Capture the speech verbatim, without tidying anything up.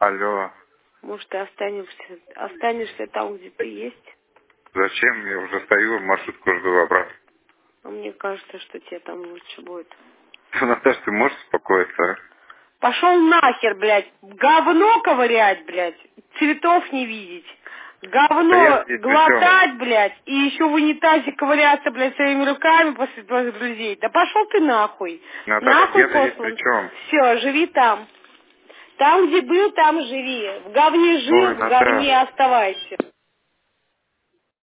Алло. Может, ты останешься, останешься там, где ты есть? Зачем? Я уже стою, маршрутку жду обратно. А мне кажется, что тебе там лучше будет. Наташа, ты можешь успокоиться, а? Пошел нахер, блядь. Говно ковырять, блядь. Цветов не видеть. Да я Говно здесь при чем? глотать, блядь. И еще в унитазе ковыряться, блядь, своими руками после твоих друзей. Да пошел ты нахуй. Наташа, Нахуй я-то здесь при послан. чем? Все, живи там. Там, где был, там живи. В говне жил, Ой, в Наташа. говне оставайся.